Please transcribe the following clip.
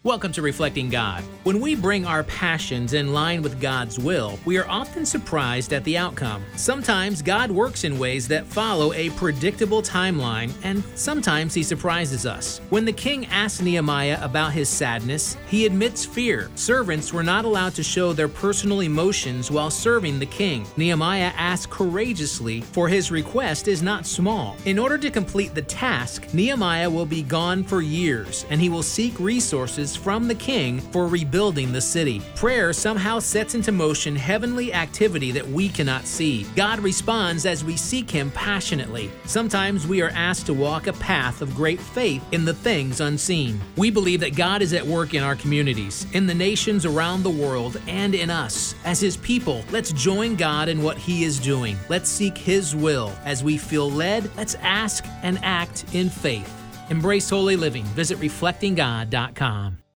Welcome to Reflecting God. When we bring our passions in line with God's will, we are often surprised at the outcome. Sometimes God works in ways that follow a predictable timeline, and sometimes He surprises us. When the king asks Nehemiah about his sadness, he admits fear. Servants were not allowed to show their personal emotions while serving the king. Nehemiah asks courageously, for his request is not small. In order to complete the task, Nehemiah will be gone for years, and he will seek resources from the king for rebuilding the city. Prayer somehow sets into motion heavenly activity that we cannot see. God responds as we seek Him passionately. Sometimes we are asked to walk a path of great faith in the things unseen. We believe that God is at work in our communities, in the nations around the world, and in us. As His people, let's join God in what He is doing. Let's seek His will. As we feel led, let's ask and act in faith. Embrace holy living. Visit reflectinggod.com.